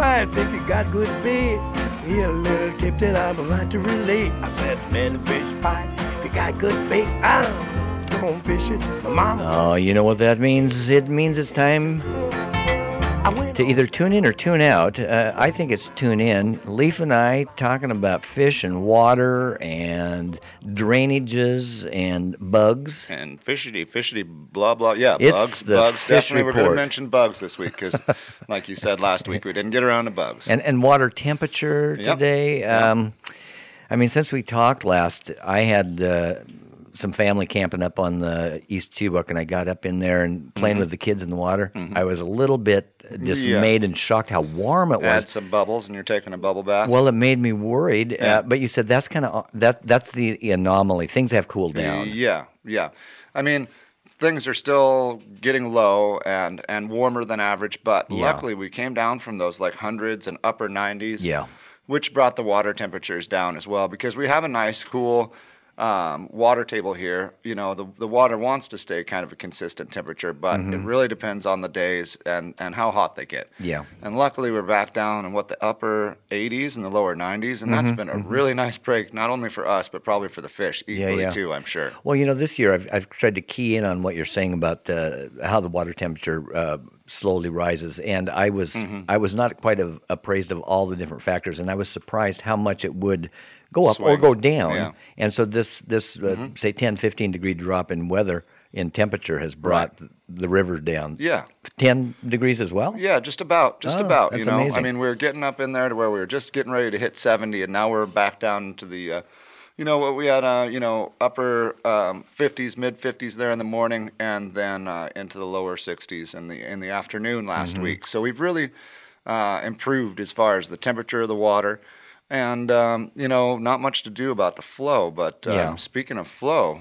fine, think you got good bait. Here a little tip that I'm about to relate. I said, little fish pie, if you got good bait, I'm gonna fish it. My mama. Oh, you know what that means? It means it's time to either tune in or tune out. I think it's tune in. Leaf and I talking about fish and water and drainages and bugs. And fishy, blah, blah. Yeah, It's bugs. the Bugs. fish Definitely, we're going to report. mention bugs this week because, like you said last week, we didn't get around to bugs. And water temperature Yep. today. I mean, since we talked last, I had some family camping up on the East Chewuk, and I got up in there and playing with the kids in the water. I was a little bit dismayed and shocked how warm it was. Add some bubbles, and you're taking a bubble bath. Well, it made me worried, Yeah. but you said that's kind of that's the anomaly. Things have cooled down. Yeah. I mean, things are still getting low and warmer than average, but Yeah. luckily we came down from those like hundreds and upper 90s, Yeah. which brought the water temperatures down as well because we have a nice, cool water table here. You know, the water wants to stay kind of a consistent temperature, but it really depends on the days and how hot they get. Yeah. And luckily we're back down in the upper 80s and the lower 90s, and that's been a really nice break, not only for us, but probably for the fish equally too, I'm sure. Well, you know, this year I've tried to key in on what you're saying about how the water temperature slowly rises, and I was not quite appraised of all the different factors, and I was surprised how much it would go up or Swing. go down. Yeah. And so this say 10, 15 degree drop in weather, in temperature, has brought the river down. Yeah. 10 degrees as well? Yeah, just about. Oh, You that's know, amazing. I mean, we were getting up in there to where we were just getting ready to hit 70, and now we're back down to the, what we had, upper 50s, mid 50s there in the morning, and then into the lower 60s in the afternoon last week. So we've really improved as far as the temperature of the water. And, not much to do about the flow. But speaking of flow,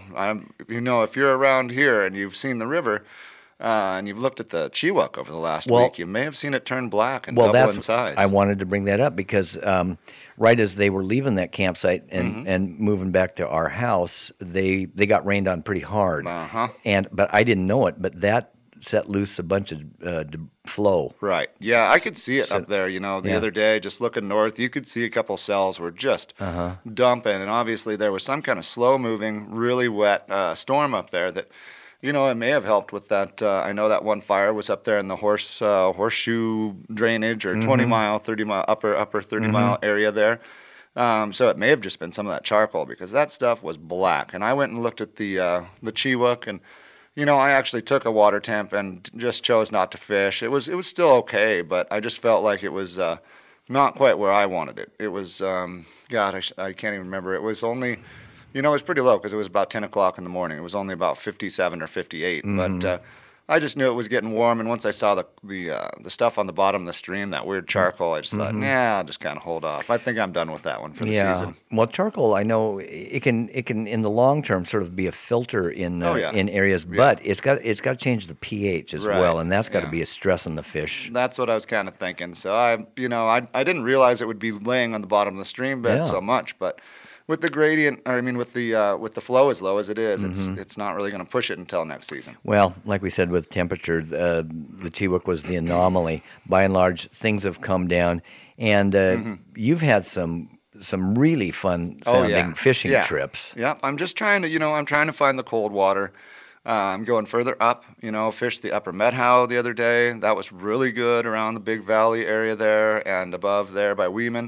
if you're around here and you've seen the river and you've looked at the Chewuk over the last week, you may have seen it turn black and double in size. I wanted to bring that up because right as they were leaving that campsite and moving back to our house, they got rained on pretty hard. But I didn't know it, but that set loose a bunch of flow. Right. Yeah, I could see it up there. The other day, just looking north, you could see a couple cells were just dumping. And obviously there was some kind of slow-moving, really wet storm up there that, it may have helped with that. I know that one fire was up there in the horseshoe drainage or 20-mile, 30-mile, upper 30-mile area there. So it may have just been some of that charcoal because that stuff was black. And I went and looked at the Chewuk, and I actually took a water temp and just chose not to fish. It was still okay, but I just felt like it was not quite where I wanted it. It was, I can't even remember. It was only, it was pretty low because it was about 10 o'clock in the morning. It was only about 57 or 58, but I just knew it was getting warm, and once I saw the stuff on the bottom of the stream, that weird charcoal, I just thought, I'll just kind of hold off. I think I'm done with that one for the season. Well, charcoal, I know it can in the long term sort of be a filter in areas, but it's got to change the pH as well, and that's got to be a stress on the fish. That's what I was kind of thinking. So I didn't realize it would be laying on the bottom of the stream bed so much, but with the gradient, with the flow as low as it is, it's not really going to push it until next season. Well, like we said with temperature, the Chewuk was the anomaly. By and large, things have come down, and you've had some really fun sounding fishing trips. Yeah, I'm just trying to find the cold water. I'm going further up, fished the upper Methow the other day. That was really good around the Big Valley area there and above there by Weeman.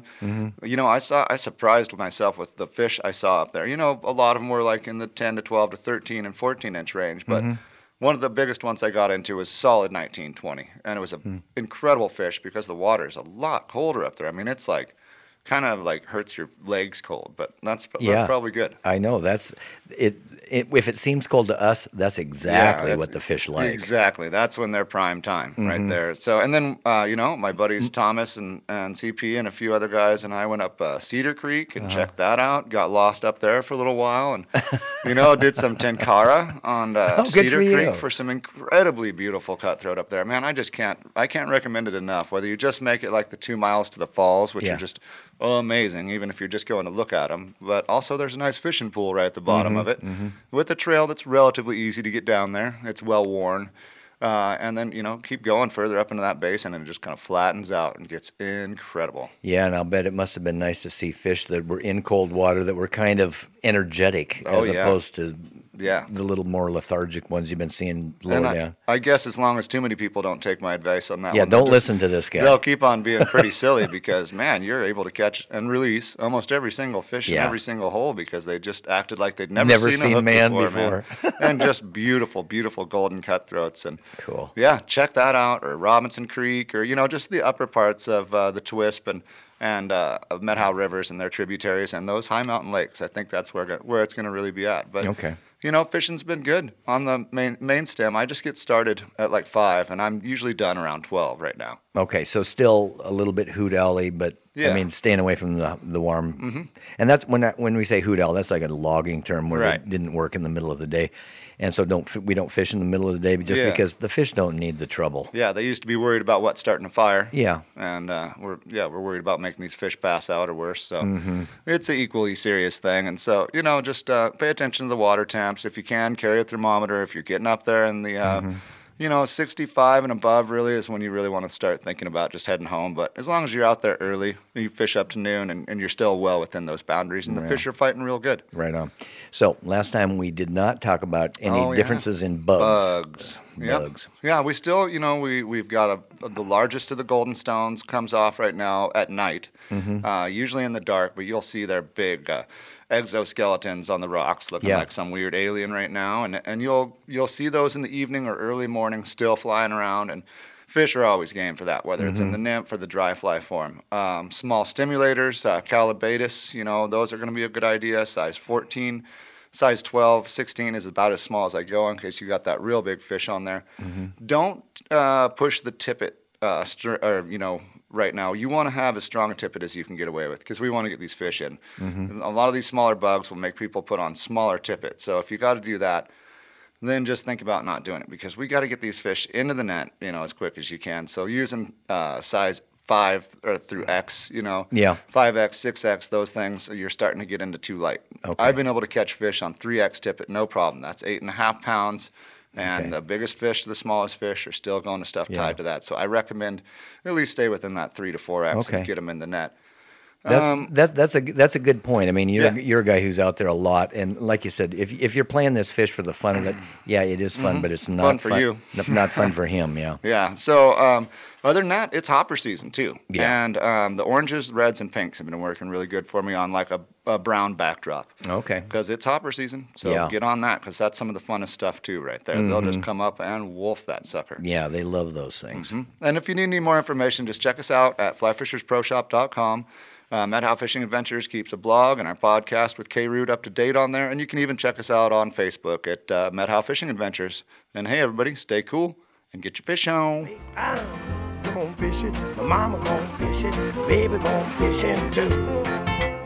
I surprised myself with the fish I saw up there. A lot of them were like in the 10 to 12 to 13 and 14 inch range, but one of the biggest ones I got into was solid 19, 20. And it was an incredible fish because the water is a lot colder up there. I mean, it's like kind of like hurts your legs cold, but that's probably good. I know that's it. If it seems cold to us, that's exactly what the fish like. Exactly, that's when they're prime time right there. So, and then my buddies Thomas and CP and a few other guys and I went up Cedar Creek and checked that out. Got lost up there for a little while, and did some tenkara on Cedar Creek for some incredibly beautiful cutthroat up there. Man, I can't recommend it enough. Whether you just make it like the 2 miles to the falls, which are just amazing, even if you're just going to look at them. But also there's a nice fishing pool right at the bottom of it with a trail that's relatively easy to get down there. It's well worn. And then, keep going further up into that basin and it just kind of flattens out and gets incredible. Yeah, and I'll bet it must have been nice to see fish that were in cold water that were kind of energetic as opposed to the little more lethargic ones you've been seeing lower down. I guess as long as too many people don't take my advice on that one. Yeah, don't listen to this guy. They'll keep on being pretty silly because, man, you're able to catch and release almost every single fish in every single hole because they just acted like they'd never seen a hook man before. Man. And just beautiful, beautiful golden cutthroats. And cool. Yeah, check that out, or Robinson Creek, or, just the upper parts of the Twisp and of Methow rivers and their tributaries and those high mountain lakes. I think that's where it's going to really be at. But okay. Fishing's been good on the main stem. I just get started at like 5, and I'm usually done around 12 right now. Okay, so still a little bit hoot owly, but I mean, staying away from the warm. Mm-hmm. And that's when we say hoot owl, that's like a logging term where it didn't work in the middle of the day. And so we don't fish in the middle of the day just because the fish don't need the trouble. Yeah, they used to be worried about what's starting a fire. Yeah. And we're worried about making these fish pass out or worse. So it's an equally serious thing. And so, just pay attention to the water temps. If you can, carry a thermometer. If you're getting up there in the 65 and above really is when you really want to start thinking about just heading home. But as long as you're out there early, you fish up to noon, and you're still well within those boundaries, and the fish are fighting real good. Right on. So last time we did not talk about any differences in bugs. Bugs. Yeah, we still, we've got the largest of the golden stones comes off right now at night, usually in the dark, but you'll see their big exoskeletons on the rocks looking like some weird alien right now, and you'll see those in the evening or early morning still flying around, and fish are always game for that, whether it's in the nymph or the dry fly form. Small stimulators, calibatus, those are going to be a good idea, size 14. Size 12, 16 is about as small as I go in case you got that real big fish on there. Don't push the tippet, right now. You want to have as strong a tippet as you can get away with because we want to get these fish in. A lot of these smaller bugs will make people put on smaller tippet. So if you got to do that, then just think about not doing it because we got to get these fish into the net, as quick as you can. So using size 5 or through X, 5X, 6X, those things, you're starting to get into too light. Okay. I've been able to catch fish on 3X tippet, no problem. That's 8.5 pounds. And the biggest fish to the smallest fish are still going to stuff tied to that. So I recommend at least stay within that 3 to 4X and get them in the net. That's a good point. I mean, you're a guy who's out there a lot, and like you said, if you're playing this fish for the fun of it, it is fun, but it's not fun for you. Not fun for him. Yeah. Yeah. So other than that, it's hopper season too. Yeah. And the oranges, reds, and pinks have been working really good for me on like a brown backdrop. Okay. Because it's hopper season, so get on that because that's some of the funnest stuff too, right there. They'll just come up and wolf that sucker. Yeah, they love those things. And if you need any more information, just check us out at flyfishersproshop.com. Methow Fishing Adventures keeps a blog and our podcast with K-Root up to date on there. And you can even check us out on Facebook at Methow Fishing Adventures. And hey, everybody, stay cool and get your fish on. I'm gonna fish it. My mama gonna fish it. Baby gonna fish it too.